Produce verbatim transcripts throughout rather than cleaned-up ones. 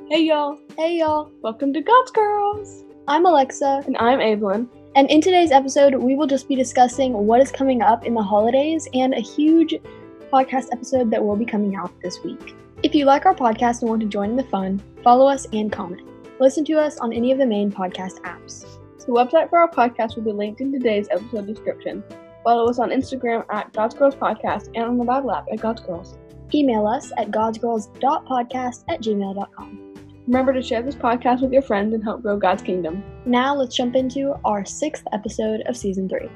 Hey y'all, Hey y'all, welcome to God's Girls! I'm Alexa, And I'm Evelyn. and in today's episode, we will just be discussing what is coming up in the holidays and a huge podcast episode that will be coming out this week. If you like our podcast and want to join in the fun, follow us and comment. Listen to us on any of the main podcast apps. The website for our podcast will be linked in today's episode description. Follow us on Instagram at God's Girls Podcast and on the Bible app at God's Girls. Email us at godsgirls.podcast at gmail dot com. Remember to share this podcast with your friends and help grow God's kingdom. Now let's jump into our sixth episode of season three.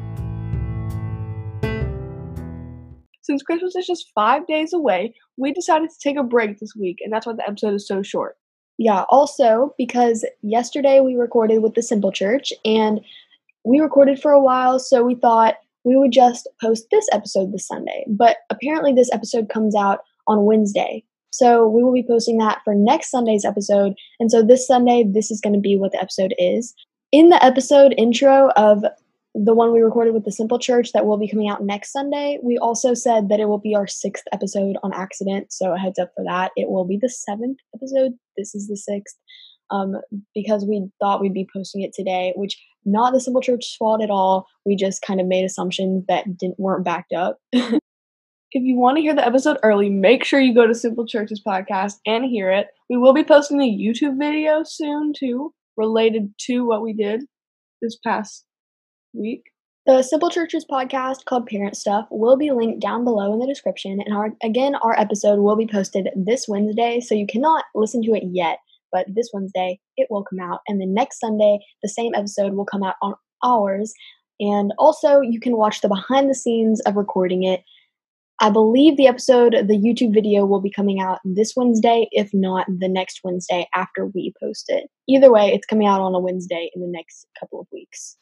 Since Christmas is just five days away, we decided to take a break this week, and that's why the episode is so short. Yeah, also because yesterday we recorded with the Simple Church, and we recorded for a while, so we thought we would just post this episode this Sunday. But apparently this episode comes out on Wednesday. So we will be posting that for next Sunday's episode. And so this Sunday, this is going to be what the episode is. In the episode intro of the one we recorded with the Simple Church that will be coming out next Sunday, we also said that it will be our sixth episode on accident. So a heads up for that. It will be the seventh episode. This is the sixth. Um, because we thought we'd be posting it today, which not the Simple Church's fault at all. We just kind of made assumptions that didn't weren't backed up. If you want to hear the episode early, make sure you go to Simple Church's podcast and hear it. We will be posting a YouTube video soon, too, related to what we did this past week. The Simple Church's podcast called Parent Stuff will be linked down below in the description. And our again, our episode will be posted this Wednesday, so you cannot listen to it yet. But this Wednesday, it will come out. And then next Sunday, the same episode will come out on ours. And also, you can watch the behind the scenes of recording it. I believe the episode, the YouTube video will be coming out this Wednesday, if not the next Wednesday after we post it. Either way, it's coming out on a Wednesday in the next couple of weeks.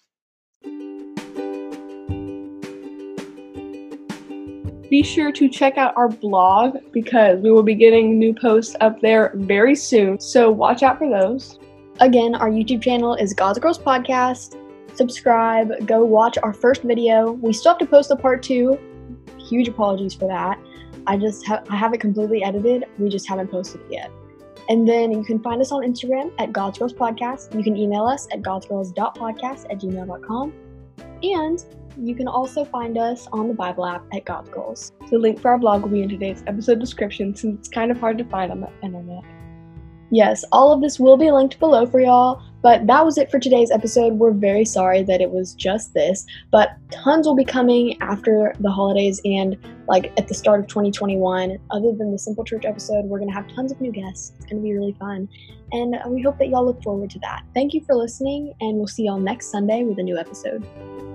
Be sure to check out our blog because we will be getting new posts up there very soon. So watch out for those. Again, our YouTube channel is God's Girls Podcast. Subscribe, go watch our first video. We still have to post a part two. Huge apologies for that. I just ha- I have it completely edited. We just haven't posted it yet. And then you can find us on Instagram at God's Girls Podcast. You can email us at godsgirls.podcast at gmail dot com. And you can also find us on the Bible app at God's Girls. The link for our blog will be in today's episode description since it's kind of hard to find on the internet. Yes, all of this will be linked below for y'all, but that was it for today's episode. We're very sorry that it was just this, but tons will be coming after the holidays and like at the start of twenty twenty-one. Other than the Simple Church episode, we're going to have tons of new guests. It's going to be really fun, and we hope that y'all look forward to that. Thank you for listening, and we'll see y'all next Sunday with a new episode.